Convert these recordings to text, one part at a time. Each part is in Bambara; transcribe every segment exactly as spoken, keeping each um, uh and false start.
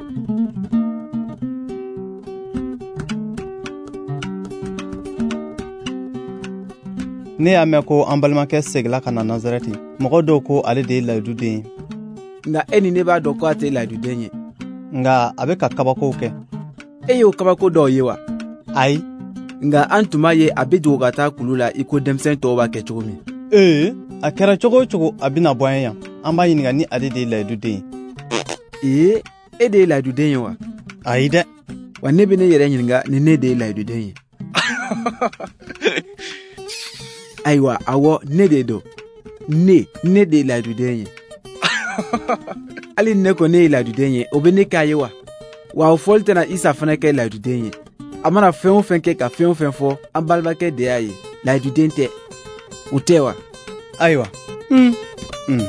Ne y'a mɛn ko an balimakɛ segila ka na Nazareti, mɔgɔ dɔw ko ale de ye layiduden ye. Nga e ni ne b'a dɔn ko a tɛ layiduden ye. Nga a bɛ ka kabakow kɛ. E y'o kabako dɔw ye wa? Ayi. Nga an tun b'a ye a bɛ dogo ka taa kulu la i ko denmisɛn tɔw b'a kɛ cogo min. Ee, a kɛra cogo o cogo a bɛna bɔ an yan. An b'a ɲininka ni ale de ye layiduden ye. Ee, e de ye layiduden ye wa? Ayi dɛ. Wa ne bɛ ne yɛrɛ ɲininka ni ne de ye layiduden ye. Ayiwa, awɔ, ne de don. Ne, ne de ye layiduden ye. Hali ne ko ne ye layiduden ye, o bɛ ne k'a ye wa? Wa o fɔli tɛna Isa fana kɛ layiduden ye. A mana fɛn o fɛn kɛ ka fɛn o fɛn fɔ, an balimakɛ de y'a ye. Layiduden tɛ. O tɛ wa? Ayiwa. Hmm. Hmm.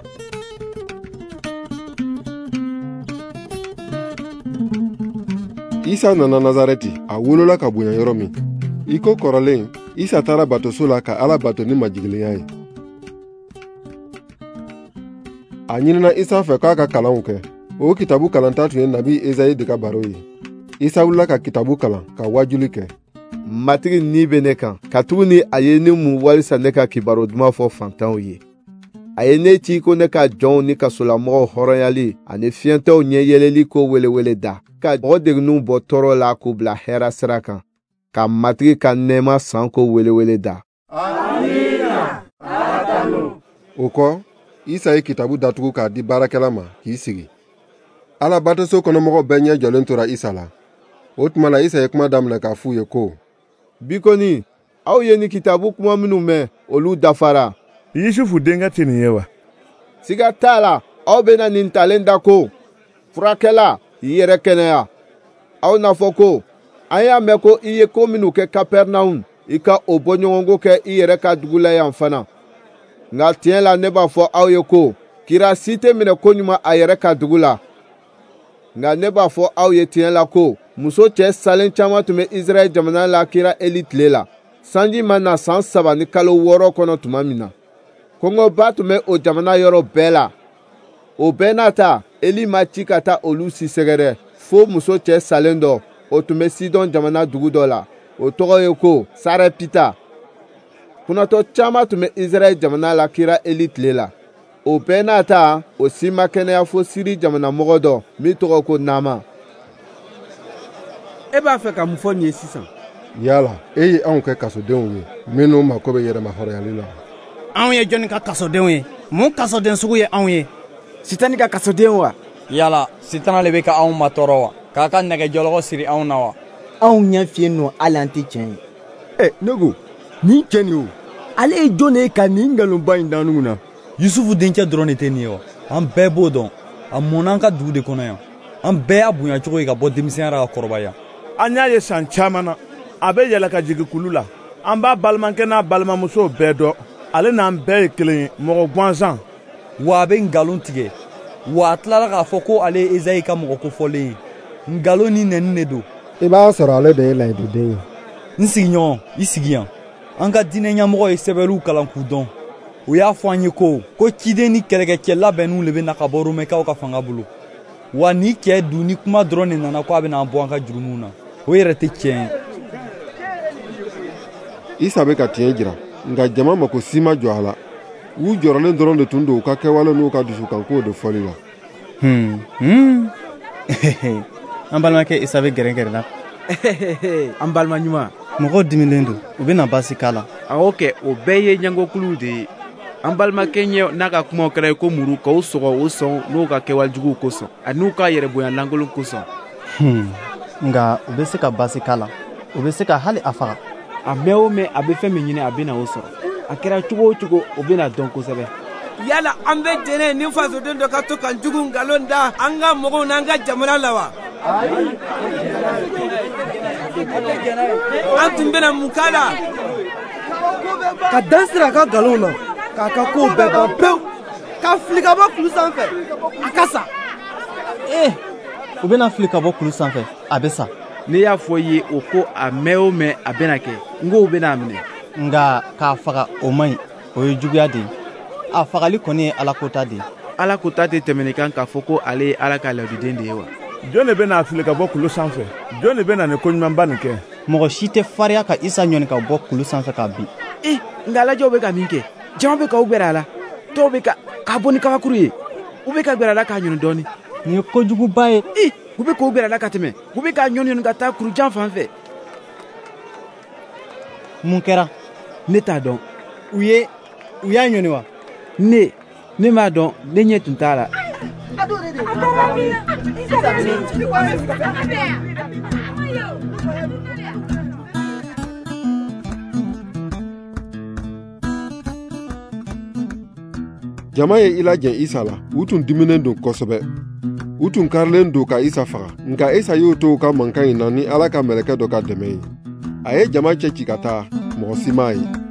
Isa nana Nazareti, a wolola ka bonya yɔrɔ min. I ko kɔrɔlen, Isa taara batoso la ka Ala bato ni majigilenya ye. A ɲinina Isa fɛ k'a ka kalanw kɛ. O kitabu kalanta tun ye nabi Ezayi de ka baro ye. Isa wulila ka kitabu kalan ka wajuli kɛ. Matigi ni bɛ ne kan, katuguni a ye ne mun walisa ne ka kibaro duman fɔ fantanw ye. A ye ne ci ko ne ka jɔnw ni kasolamɔgɔw hɔrɔnyali ani fiɲɛtɔw ɲɛ yɛlɛli ko welewele da, ka mɔgɔ degunnenw bɔ tɔɔrɔ la k'u bila hɛra sira kan, ka matigi ka nɛɛma san ko welewele da. Amina. O kɔ, Isa ye kitabu datugu k'a di baarakɛla ma k'i sigi. Ala batoso kɔnɔmɔgɔw bɛɛ ɲɛ jɔlen tora Isa la. O tuma la Isa ye kuma daminɛ k'a f'u ye ko: Bi kɔni, aw ye ni kitabu kuma minnu mɛn, olu dafara. Yusufu denkɛ tɛ nin ye wa? Siga t'a la, aw bɛna nin talen da ko: furakɛla, i yɛrɛ kɛnɛya. Aw n'a fɔ ko: an y'a mɛn ko i ye ko minnu kɛ Kapɛrnawum, i ka o bɔɲɔgɔnko kɛ i yɛrɛ ka dugu la yan fana. Nka tiɲɛ la ne b'a fɔ aw ye ko kira si tɛ minɛ ko ɲuman a yɛrɛ ka dugu la. Nka ne b'a fɔ aw ye tiɲɛ la ko muso cɛ salen caman tun bɛ Israɛl jamana la kira Eli tile la. Sanji ma na san saba ni kalo wɔɔrɔ kɔnɔ tuma min na. Kɔngɔba tun bɛ o jamana yɔrɔ bɛɛ la. O bɛɛ n'a ta, Eli ma ci ka taa olu si sɛgɛrɛ fo muso cɛ salen dɔ, o tun bɛ Sidɔn jamana dugu dɔ la. O tɔgɔ ye ko Sarepita. Kunnatɔ caman tun bɛ Israɛl jamana la kira Eli tile la. O bɛɛ n'a ta, o si ma kɛnɛya fo Siri jamana mɔgɔ dɔ min tɔgɔ ko Nama. E b'a fɛ ka mun fɔ nin ye sisan? Yala, e ye anw kɛ kasodenw ye, minnu mako bɛ yɛrɛma hɔrɔnyali la. Anw ye jɔnni ka kasodenw ye? Mun kasoden sugu ye anw ye? Sitani ka kasoden wa? Yala, Sitana le bɛ ka anw ma tɔɔrɔ wa? K'a ka nɛgɛjɔlɔkɔ siri anw na wa? Anw ɲɛ fiyɛ nɔ hali an tɛ tiɲɛ ye. Eh, ne ko, nin cɛ nin o, ale ye jɔn de ye ka nin nkalonba in da nugu na? Yusufu dencɛ dɔrɔn de tɛ nin ye wa? An bɛɛ b'o dɔn. A mɔnna an ka dugu de kɔnɔ yan. An bɛɛ y'a bonya cogo ye ka bɔ denmisɛnyara ka kɔrɔbaya. An y'a ye san caman na, a bɛ yɛlɛ ka jigin kulu la. An b'a balimakɛ n'a balimamuso bɛɛ dɔn. Ale n'an bɛɛ ye kelen ye, mɔgɔ gansan. Wa a bɛ nkalon tigɛ. Wa a tilala k'a fɔ ko ale ye Ezayi ka mɔgɔ kofɔlen ye. Nkalon ni nɛni de don. I b'a sɔrɔ ale de ye layiduden ye. N sigiɲɔgɔn, i sigi yan. An ka diinɛ ɲɛmɔgɔ ye sɛbɛnniw kalan k'u dɔn. U y'a fɔ an ye ko ko ciden ni kɛlɛkɛcɛ labɛnninw de bɛ na ka bɔ Romɛkaw ka fanga bolo. Wa ni cɛ dun ni kuma dɔrɔn de nana ko a bɛna an bɔ an ka jurumunw na. O yɛrɛ tɛ tiɲɛ ye. Isa bɛ ka tiɲɛ jira, nka jama mako si ma jɔ a la. U jɔrɔlen dɔrɔn de tun don u ka kɛwale n'u ka dusukankow de fɔli la. Hmm. Hmm. An balimakɛ Isa bɛ gɛrɛgɛrɛ la. An balima ɲuman. Mɔgɔw dimilen don, u bɛna baasi k'a la. Awɔ kɛ, o bɛɛ ye ɲɛngɔkuluw de ye. An balimakɛ ɲɛ n'a ka kumaw kɛra ye ko muru k'o sɔgɔ o sɔn n'u ka kɛwalejuguw kosɔn ani n'u ka yɛrɛbonya lankolon kosɔn. Hmm. Nka u bɛ se ka baasi k'a la, u bɛ se ka hali a faga. A mɛn o mɛn a bɛ fɛn min ɲini a bɛ na o sɔrɔ. A kɛra cogo o cogo o bɛ na dɔn kosɛbɛ. Yala an bɛ jɛnɛ ni fasoden dɔ ka to ka jugu nkalon da an ka mɔgɔw n'an ka jamana la wa? An tun bɛna mun k'a la? Ka dan siri a ka nkalon na, k'a ka kow bɛɛ ban pewu, ka fili ka bɔ kulu sanfɛ, a ka sa. Eh, u bɛna fili ka bɔ kulu sanfɛ, a bɛ sa. Ne y'a fɔ i ye o ko a mɛn o mɛn a bɛna kɛ, n ko o bɛna minɛ. Nka k'a faga o man ɲi, o ye juguya de ye. A fagali kɔni ye Ala ko ta de ye. Ala ko ta tɛ tɛmɛni kan k'a fɔ ko ale ye Ala ka layiduden de ye wa? jɔn de bena fili ka bɔ kulu sanfɛ jɔn de bena ni koɲumanba nin kɛ mɔgɔ si tɛ fariya ka isa ɲɔni ka bɔ kulu sanfɛ ka bin eh nka lajɛw bɛ ka min kɛ jama bɛ k'aw gbɛrɛ a la dɔw bɛ ka k'a bɔ ni kabakuru ye u bɛ ka gbɛrɛ a la k'a ɲɔni dɔɔni nin ye kojuguba ye eh u bɛ k'u gbɛrɛ a la ka tɛmɛ u bɛ k'a ɲɔni ɲɔni ka taa kuru jan fan fɛ mun kɛra ne t'a dɔn u ye u y'a ɲɔni wa ne ne m'a dɔn ne ɲɛ tun t'a la jama ye i lajɛn isa la u tun diminen don kosɛbɛ u tun karilen don ka isa faga nka isa y'o to u ka mankan in na ni ala ka mɛlɛkɛ dɔ ka dɛmɛ ye a ye jama cɛci ka taa mɔgɔ si m'a ye